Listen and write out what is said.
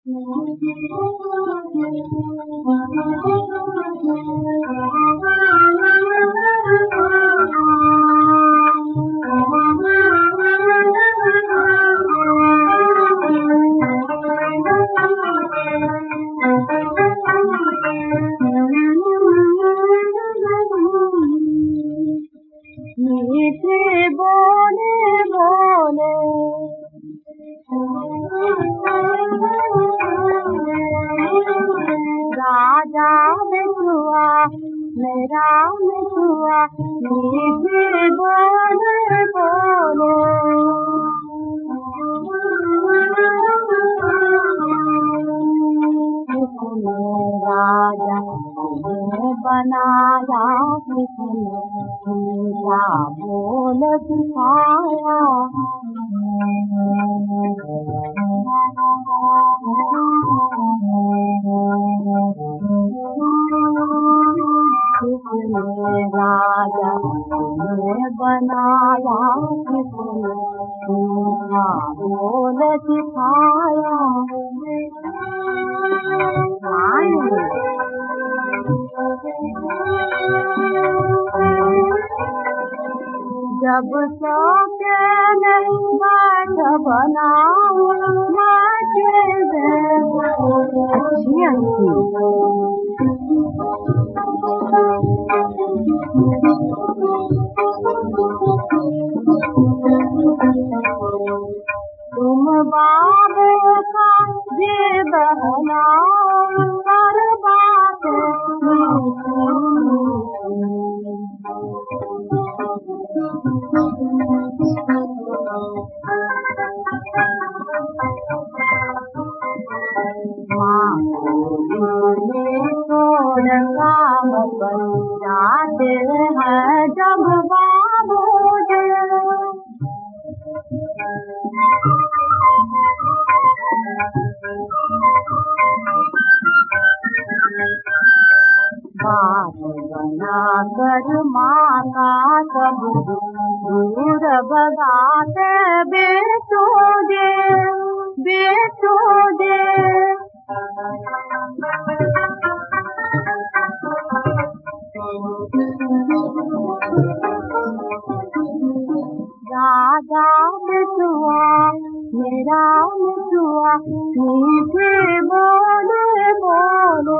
मीठे बोले बोले राजा बिछुआ मेरा बिछुआ, मीठे बोले बोले किसने राजा तुम्हें बनाया, किसने मीठा बोल सिखाया। किसने राजा तुम्हें बनाया, किसने मीठा बोल सिखाया। जब सोके नहीं बाट बनाओ नाचे अच्छी तुम बाबू का ये बहलाओ हर बात माँ छोड़ काम पर जाते हैं जब बाबू बात बना कर माँ का सब दूर भगाते बेचोगे बेचोगे। राजा बिछुआ मेरा बिछुआ, मीठे बोले बोले